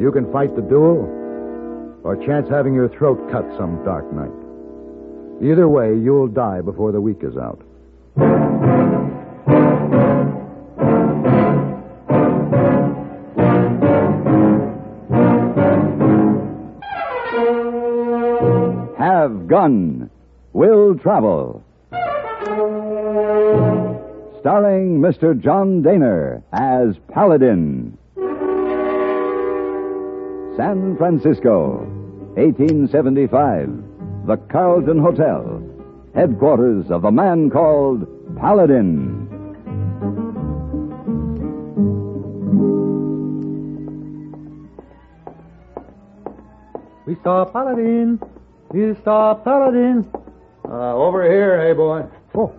You can fight the duel, or chance having your throat cut some dark night. Either way, you'll die before the week is out. Have Gun, Will Travel. Starring Mr. John Daner as Paladin. San Francisco, 1875. The Carlton Hotel, headquarters of a man called Paladin. Mr. Paladin. Mr. Paladin. Over here, hey boy. Oh.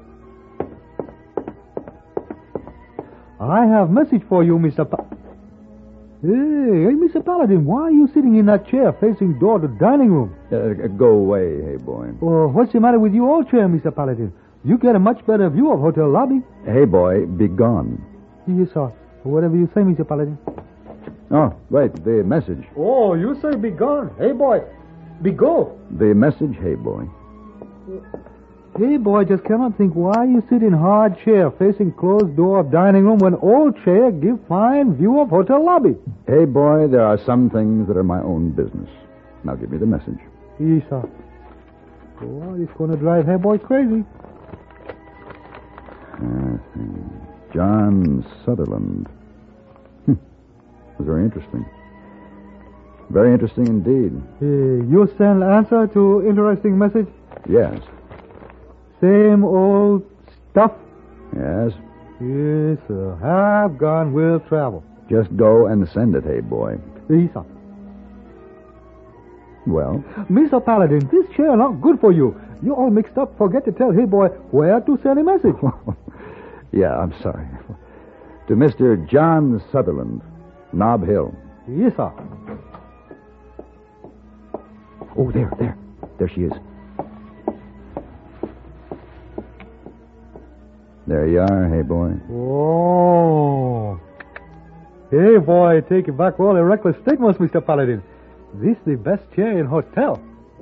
I have a message for you, Mr. Hey, Mr. Paladin, why are you sitting in that chair facing door to the dining room? Go away, hey boy. Oh, what's the matter with your old chair, Mr. Paladin? You get a much better view of hotel lobby. Hey boy, be gone. Yes, sir. Whatever you say, Mr. Paladin. Oh, wait, the message. Oh, you say be gone. Hey, boy, be go. The message, hey boy. Hey, boy, I just cannot think why you sit in hard chair facing closed door of dining room when old chair give fine view of hotel lobby. Hey boy, there are some things that are my own business. Now give me the message. Yes, sir. Oh, it's going to drive hey boy crazy. John Sutherland. That's very interesting. Very interesting indeed. You send answer to interesting message? Yes. Same old stuff? Yes. Yes, sir. Have gone, will travel. Just go and send it, hey boy. Yes, sir. Well? Mr. Paladin, this chair not good for you. You all mixed up. Forget to tell hey boy where to send a message. Yeah, I'm sorry. To Mr. John Sutherland, Nob Hill. Yes, sir. Oh, there. There she is. There you are, hey boy. Oh. Hey, boy, take it back all the reckless statements, Mr. Paladin. This the best chair in hotel.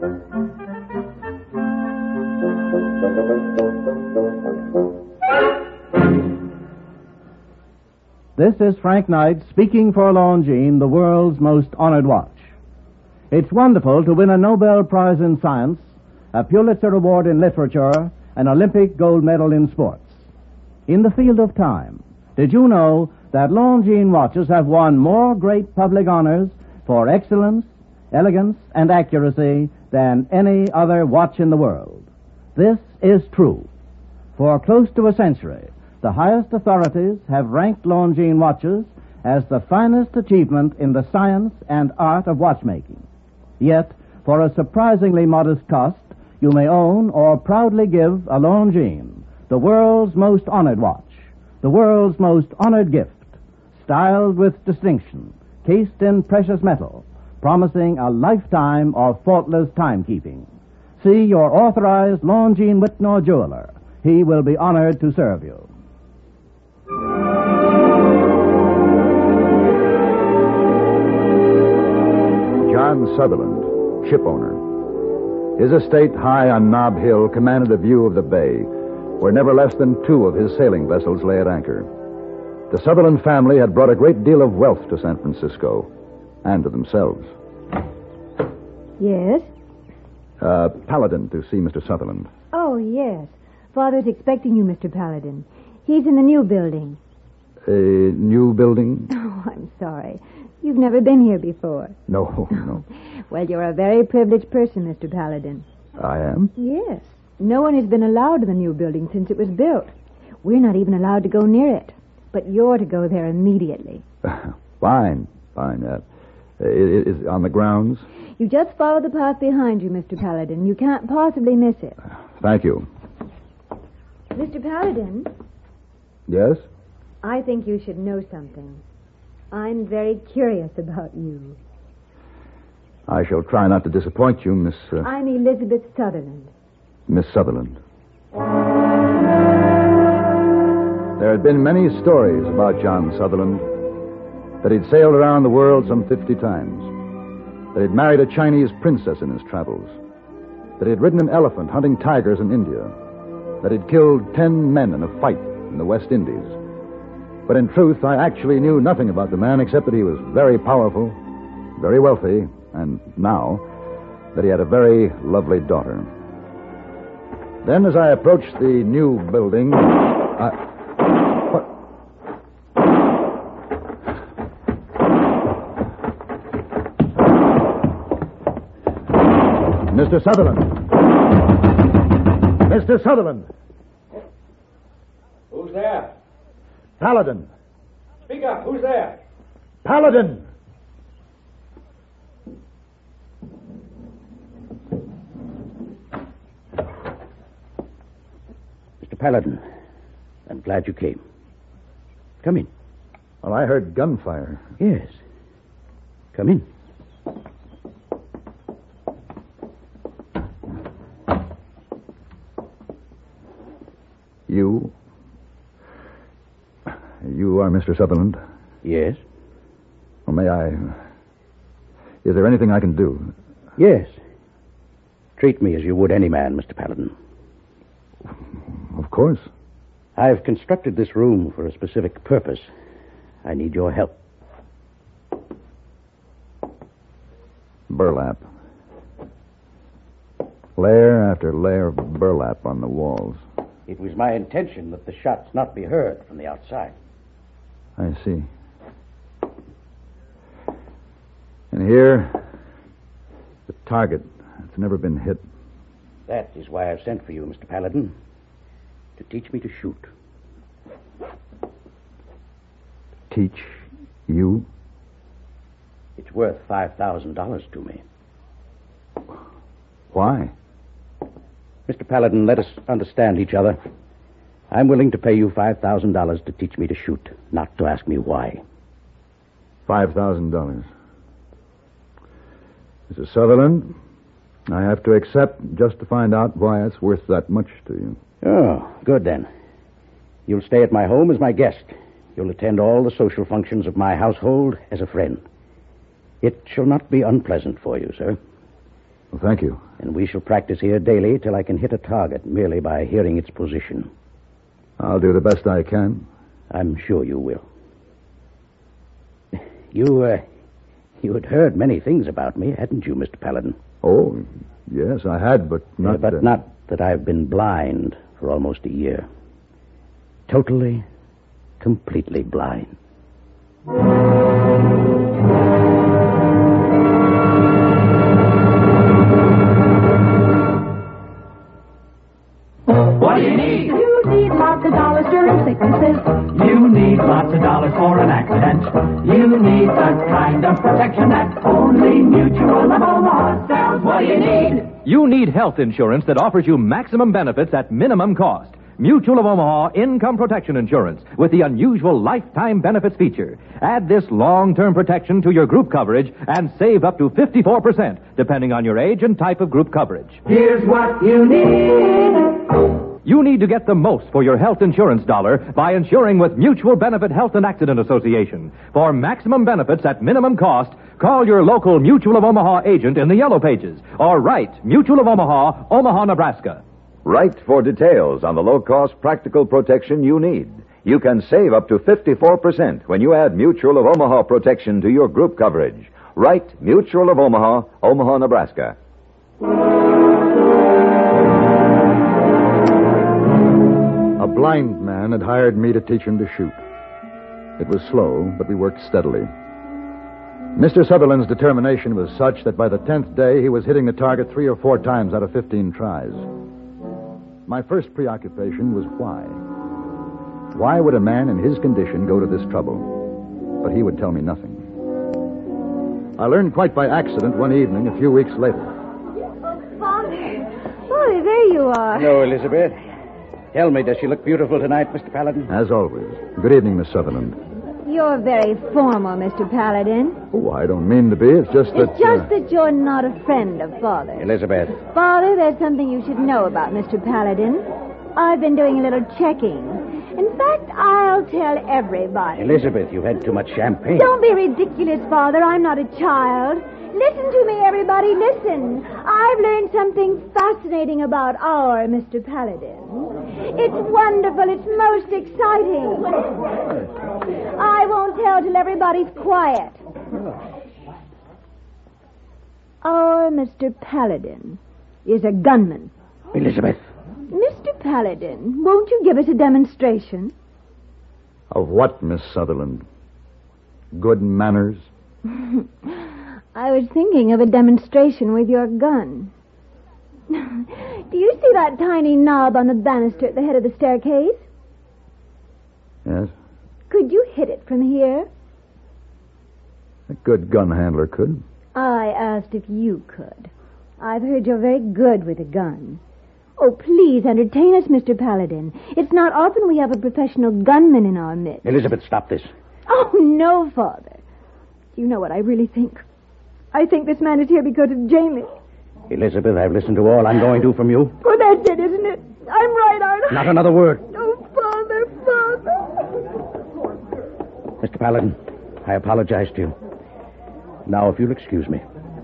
This is Frank Knight speaking for Longines, the world's most honored watch. It's wonderful to win a Nobel Prize in Science, a Pulitzer Award in Literature, an Olympic gold medal in sports. In the field of time, did you know that Longines watches have won more great public honors for excellence, elegance, and accuracy than any other watch in the world? This is true. For close to a century, the highest authorities have ranked Longines watches as the finest achievement in the science and art of watchmaking. Yet, for a surprisingly modest cost, you may own or proudly give a Longines, the world's most honored watch, the world's most honored gift, styled with distinction, cased in precious metal, promising a lifetime of faultless timekeeping. See your authorized Longines Whitnor jeweler. He will be honored to serve you. John Sutherland, ship owner. His estate high on Nob Hill commanded a view of the bay, where never less than 2 of his sailing vessels lay at anchor. The Sutherland family had brought a great deal of wealth to San Francisco, and to themselves. Yes? Paladin to see Mr. Sutherland. Oh, yes. Father's expecting you, Mr. Paladin. He's in the new building. A new building? Oh, I'm sorry. You've never been here before. No. Well, you're a very privileged person, Mr. Paladin. I am? Yes. No one has been allowed to the new building since it was built. We're not even allowed to go near it. But you're to go there immediately. Fine. Is on the grounds? You just follow the path behind you, Mr. Paladin. You can't possibly miss it. Thank you. Mr. Paladin? Yes? I think you should know something. I'm very curious about you. I shall try not to disappoint you, Miss... I'm Elizabeth Sutherland. Miss Sutherland. There had been many stories about John Sutherland. that he'd sailed around the world some 50 times, that he'd married a Chinese princess in his travels, that he'd ridden an elephant hunting tigers in India, that he'd killed 10 men in a fight in the West Indies. But in truth, I actually knew nothing about the man except that he was very powerful, very wealthy, and now that he had a very lovely daughter. Then, as I approached the new building, Mr. Sutherland! Mr. Sutherland! Who's there? Paladin! Speak up. Who's there? Paladin! Mr. Paladin, I'm glad you came. Come in. Well, I heard gunfire. Yes. Come in. You are Mr. Sutherland? Yes. Well, may I... Is there anything I can do? Yes. Treat me as you would any man, Mr. Paladin. Of course. I've constructed this room for a specific purpose. I need your help. Burlap. Layer after layer of burlap on the walls. It was my intention that the shots not be heard from the outside. I see. And here, the target. It's never been hit. That is why I've sent for you, Mr. Paladin. To teach me to shoot. Teach you? It's worth $5,000 to me. Why? Mr. Paladin, let us understand each other. I'm willing to pay you $5,000 to teach me to shoot, not to ask me why. $5,000. Mr. Sutherland, I have to accept just to find out why it's worth that much to you. Oh, good then. You'll stay at my home as my guest. You'll attend all the social functions of my household as a friend. It shall not be unpleasant for you, sir. Well, thank you. And we shall practice here daily till I can hit a target merely by hearing its position. I'll do the best I can. I'm sure you will. You had heard many things about me, hadn't you, Mr. Paladin? Oh, yes, I had, but not... not that I've been blind for almost a year. Totally, completely blind. What do you need? You need lots of dollars during sicknesses. You need lots of dollars for an accident. You need the kind of protection that only Mutual of Omaha sells. What do you need? You need health insurance that offers you maximum benefits at minimum cost. Mutual of Omaha Income Protection Insurance with the unusual lifetime benefits feature. Add this long-term protection to your group coverage and save up to 54%, depending on your age and type of group coverage. Here's what you need. You need to get the most for your health insurance dollar by insuring with Mutual Benefit Health and Accident Association. For maximum benefits at minimum cost, call your local Mutual of Omaha agent in the Yellow Pages or write Mutual of Omaha, Omaha, Nebraska. Write for details on the low-cost practical protection you need. You can save up to 54% when you add Mutual of Omaha protection to your group coverage. Write Mutual of Omaha, Omaha, Nebraska. A blind man had hired me to teach him to shoot. It was slow, but we worked steadily. Mr. Sutherland's determination was such that by the 10th day he was hitting the target 3 or 4 times out of 15 tries. My first preoccupation was why. Why would a man in his condition go to this trouble? But he would tell me nothing. I learned quite by accident one evening a few weeks later. Father, there you are. Hello, Elizabeth. Tell me, does she look beautiful tonight, Mr. Paladin? As always. Good evening, Miss Sutherland. You're very formal, Mr. Paladin. Oh, I don't mean to be. It's just that... It's just that you're not a friend of Father's. Elizabeth. Father, there's something you should know about Mr. Paladin. I've been doing a little checking. In fact, I'll tell everybody. Elizabeth, you've had too much champagne. Don't be ridiculous, Father. I'm not a child. Listen to me, everybody. Listen. I've learned something fascinating about our Mr. Paladin. It's wonderful. It's most exciting. I won't tell till everybody's quiet. Our Mr. Paladin is a gunman. Elizabeth. Mr. Paladin, won't you give us a demonstration? Of what, Miss Sutherland? Good manners? I was thinking of a demonstration with your gun. Do you see that tiny knob on the banister at the head of the staircase? Yes. Could you hit it from here? A good gun handler could. I asked if you could. I've heard you're very good with a gun. Oh, please entertain us, Mr. Paladin. It's not often we have a professional gunman in our midst. Elizabeth, stop this. Oh, no, Father. Do you know what I really think? I think this man is here because of Jamie. Elizabeth, I've listened to all I'm going to from you. Oh, that's it, isn't it? I'm right, aren't I? Not another word. Oh, Father. Mr. Paladin, I apologize to you. Now, if you'll excuse me.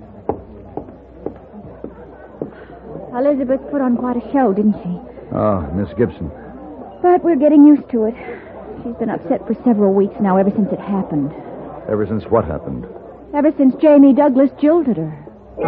Elizabeth put on quite a show, didn't she? Oh, Miss Gibson. But we're getting used to it. She's been upset for several weeks now, ever since it happened. Ever since what happened? Ever since Jamie Douglas jilted her.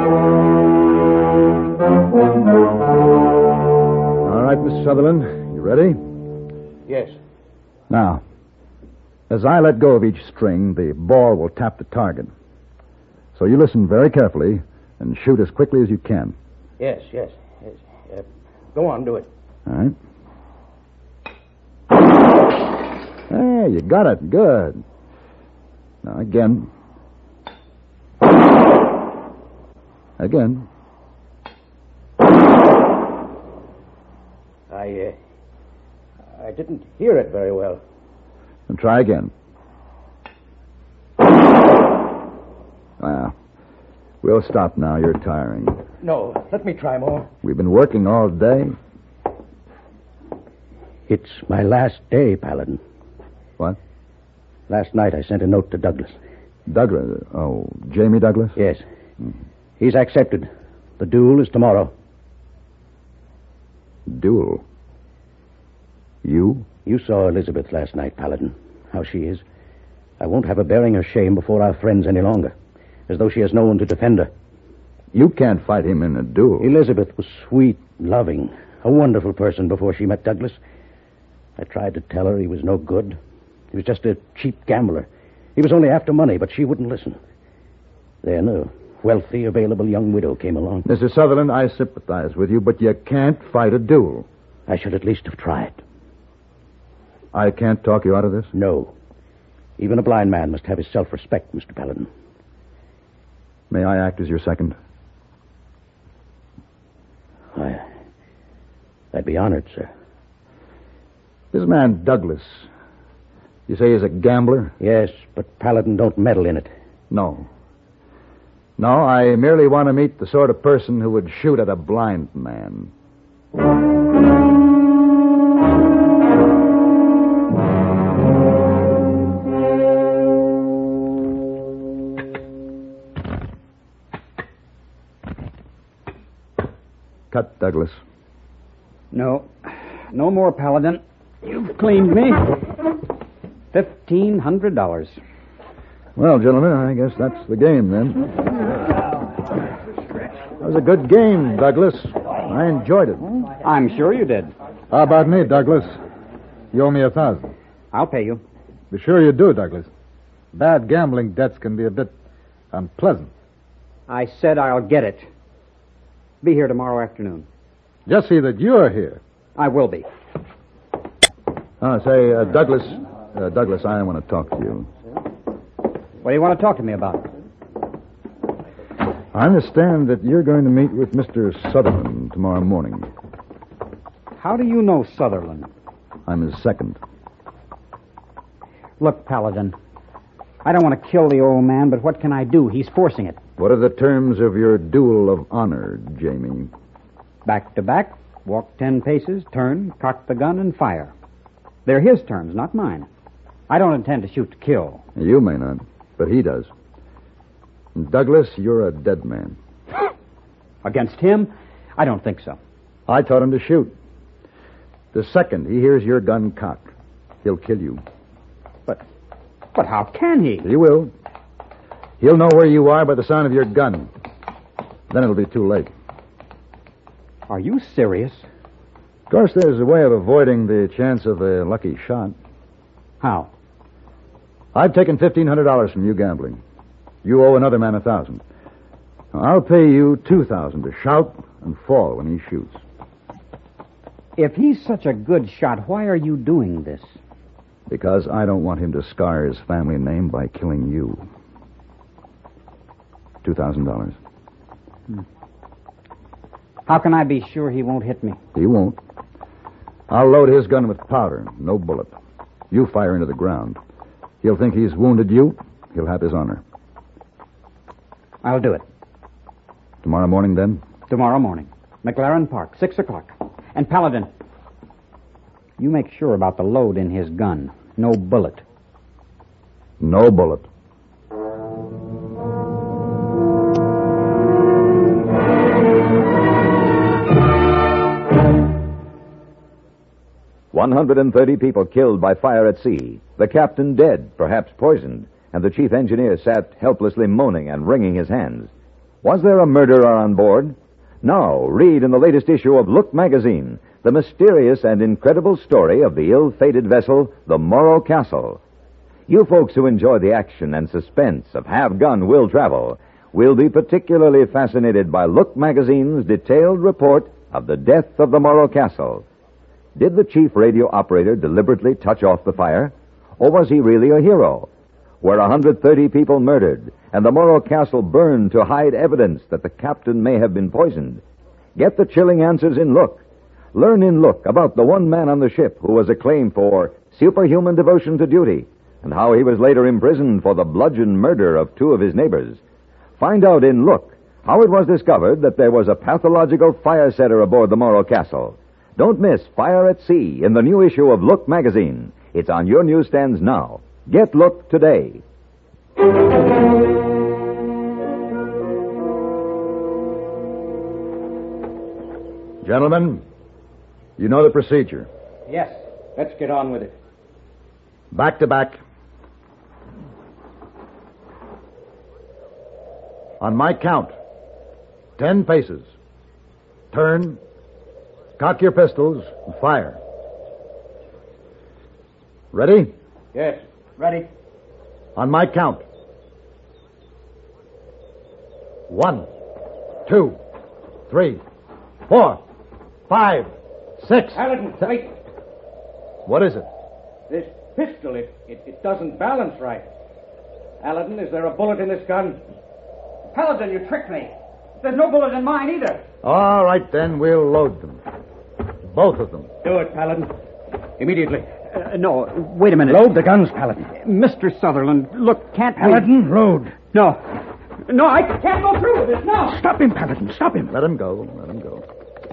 All right, Miss Sutherland. You ready? Yes. Now, as I let go of each string, the ball will tap the target. So you listen very carefully and shoot as quickly as you can. Yes. Go on, do it. All right. Hey, you got it. Good. Now, again. Again. I didn't hear it very well. And try again. Well, we'll stop now. You're tiring. No, let me try more. We've been working all day. It's my last day, Paladin. What? Last night I sent a note to Douglas. Douglas? Oh, Jamie Douglas? Yes. He's accepted. The duel is tomorrow. Duel? You? You saw Elizabeth last night, Paladin. How she is. I won't have her bearing her shame before our friends any longer. As though she has no one to defend her. You can't fight him in a duel. Elizabeth was sweet, loving, a wonderful person before she met Douglas. I tried to tell her he was no good. He was just a cheap gambler. He was only after money, but she wouldn't listen. Then a wealthy, available young widow came along. Mr. Sutherland, I sympathize with you, but you can't fight a duel. I should at least have tried. I can't talk you out of this? No. Even a blind man must have his self-respect, Mr. Paladin. May I act as your second? I'd be honored, sir. This man, Douglas, you say he's a gambler? Yes, but Paladin don't meddle in it. No, I merely want to meet the sort of person who would shoot at a blind man. Cut, Douglas. No more, Paladin. You've cleaned me. $1,500. Well, gentlemen, I guess that's the game, then. That was a good game, Douglas. I enjoyed it. I'm sure you did. How about me, Douglas? You owe me $1,000. I'll pay you. Be sure you do, Douglas. Bad gambling debts can be a bit unpleasant. I said I'll get it. Be here tomorrow afternoon. Just see that you're here. I will be. Douglas, I want to talk to you. What do you want to talk to me about? I understand that you're going to meet with Mr. Sutherland tomorrow morning. How do you know Sutherland? I'm his second. Look, Paladin, I don't want to kill the old man, but what can I do? He's forcing it. What are the terms of your duel of honor, Jamie? Back to back, walk 10 paces, turn, cock the gun, and fire. They're his terms, not mine. I don't intend to shoot to kill. You may not, but he does. Douglas, you're a dead man. Against him? I don't think so. I taught him to shoot. The second he hears your gun cocked, he'll kill you. But how can he? He will. He'll know where you are by the sound of your gun. Then it'll be too late. Are you serious? Of course, there's a way of avoiding the chance of a lucky shot. How? I've taken $1,500 from you gambling. You owe another man $1,000. I'll pay you $2,000 to shout and fall when he shoots. If he's such a good shot, why are you doing this? Because I don't want him to scar his family name by killing you. $2,000. How can I be sure he won't hit me? He won't. I'll load his gun with powder, no bullet. You fire into the ground. He'll think he's wounded you. He'll have his honor. I'll do it. Tomorrow morning, then? Tomorrow morning. McLaren Park, 6 o'clock. And Paladin, you make sure about the load in his gun. No bullet. No bullet. $130 people killed by fire at sea, the captain dead, perhaps poisoned, and the chief engineer sat helplessly moaning and wringing his hands. Was there a murderer on board? Now, read in the latest issue of Look magazine the mysterious and incredible story of the ill-fated vessel, the Morro Castle. You folks who enjoy the action and suspense of Have Gun Will Travel will be particularly fascinated by Look magazine's detailed report of the death of the Morro Castle. Did the chief radio operator deliberately touch off the fire? Or was he really a hero? Were 130 people murdered and the Morro Castle burned to hide evidence that the captain may have been poisoned? Get the chilling answers in Look. Learn in Look about the one man on the ship who was acclaimed for superhuman devotion to duty and how he was later imprisoned for the bludgeon murder of 2 of his neighbors. Find out in Look how it was discovered that there was a pathological fire setter aboard the Morro Castle. Don't miss Fire at Sea in the new issue of Look magazine. It's on your newsstands now. Get Look today. Gentlemen, you know the procedure. Yes. Let's get on with it. Back to back. On my count, 10 paces. Turn. Cock your pistols and fire. Ready? Yes, ready. On my count. 1, 2, 3, 4, 5, 6. Paladin, wait. What is it? This pistol, it doesn't balance right. Paladin, is there a bullet in this gun? Paladin, you tricked me. There's no bullet in mine either. All right, then, we'll load them. Both of them. Do it, Paladin. Immediately. No, wait a minute. Load the guns, Paladin. Mr. Sutherland, look, can't we... Paladin, load. No, I can't go through with this, no. Stop him, Paladin, stop him. Let him go, let him go.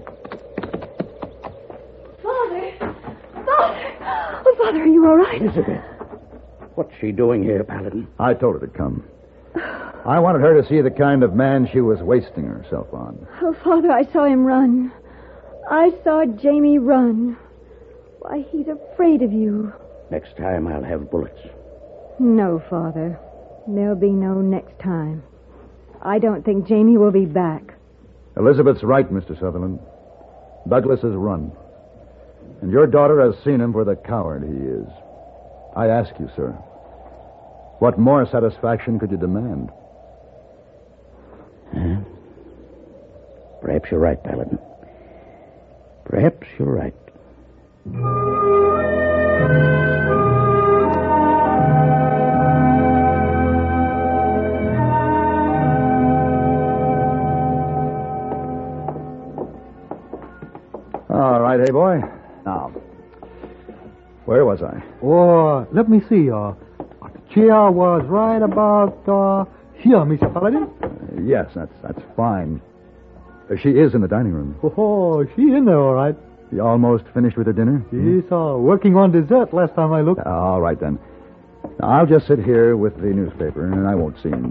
Father! Oh, Father, are you all right? Elizabeth, what's she doing here, Paladin? I told her to come. I wanted her to see the kind of man she was wasting herself on. Oh, Father, I saw him run. I saw Jamie run. Why, he's afraid of you. Next time I'll have bullets. No, Father. There'll be no next time. I don't think Jamie will be back. Elizabeth's right, Mr. Sutherland. Douglas has run. And your daughter has seen him for the coward he is. I ask you, sir, what more satisfaction could you demand? Perhaps you're right, Paladin. Perhaps you're right. All right, hey, boy. Now, where was I? Oh, let me see. The chair was right about here, Mr. Paladin. Yes, that's fine. She is in the dining room. Oh, she in there, all right. You almost finished with the dinner? Yes, sir. Working on dessert last time I looked. All right, then. Now, I'll just sit here with the newspaper, and I won't seem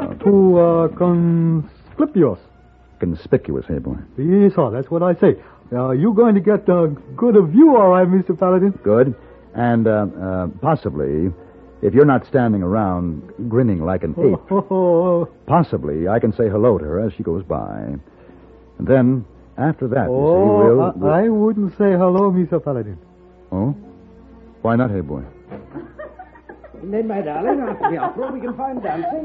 Conspicuous. conspicuous, hey, boy. Yes, sir. That's what I say. You're going to get a good view, all right, Mr. Paladin. Good. And possibly, if you're not standing around grinning like an ape, possibly I can say hello to her as she goes by. And then, after that, you see, I wouldn't say hello, Mr. Paladin. Oh? Why not, hey, boy? And then, my darling, after the opera, we can find dancing.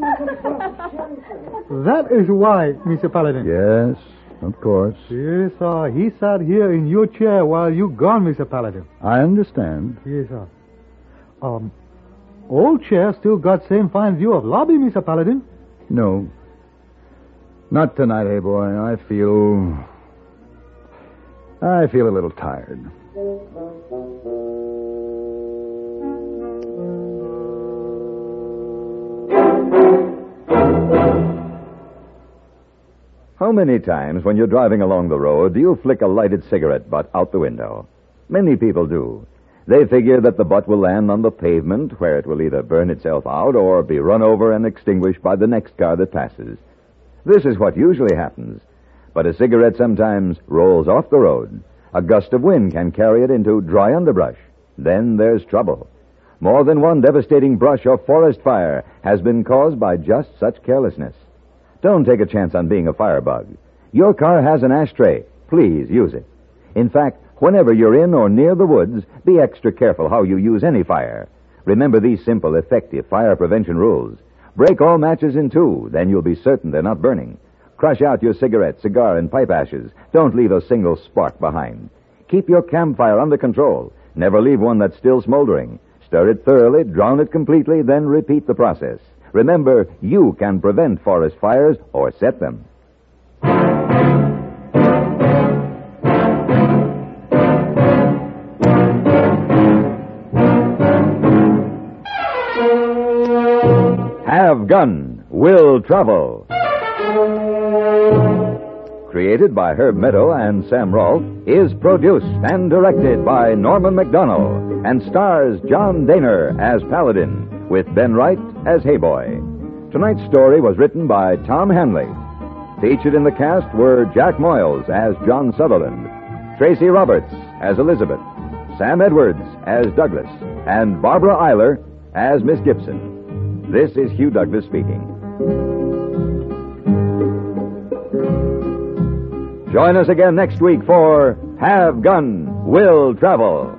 That is why, Mr. Paladin. Yes, of course. Yes, sir. He sat here in your chair while you gone, Mr. Paladin. I understand. Yes, sir. Old chair still got same fine view of lobby, Mr. Paladin. No. Not tonight, hey, boy. I feel a little tired. How many times when you're driving along the road do you flick a lighted cigarette butt out the window? Many people do. They figure that the butt will land on the pavement where it will either burn itself out or be run over and extinguished by the next car that passes. This is what usually happens. But a cigarette sometimes rolls off the road. A gust of wind can carry it into dry underbrush. Then there's trouble. More than one devastating brush or forest fire has been caused by just such carelessness. Don't take a chance on being a firebug. Your car has an ashtray. Please use it. In fact, whenever you're in or near the woods, be extra careful how you use any fire. Remember these simple, effective fire prevention rules. Break all matches in two, then you'll be certain they're not burning. Crush out your cigarette, cigar, and pipe ashes. Don't leave a single spark behind. Keep your campfire under control. Never leave one that's still smoldering. Stir it thoroughly, drown it completely, then repeat the process. Remember, you can prevent forest fires or set them. Have Gun, Will Travel. Created by Herb Meadow and Sam Rolfe, is produced and directed by Norman MacDonald and stars John Daner as Paladin, with Ben Wright as Hey Boy. Tonight's story was written by Tom Hanley. Featured in the cast were Jack Moyles as John Sutherland, Tracy Roberts as Elizabeth, Sam Edwards as Douglas, and Barbara Eiler as Miss Gibson. This is Hugh Douglas speaking. Join us again next week for Have Gun, Will Travel.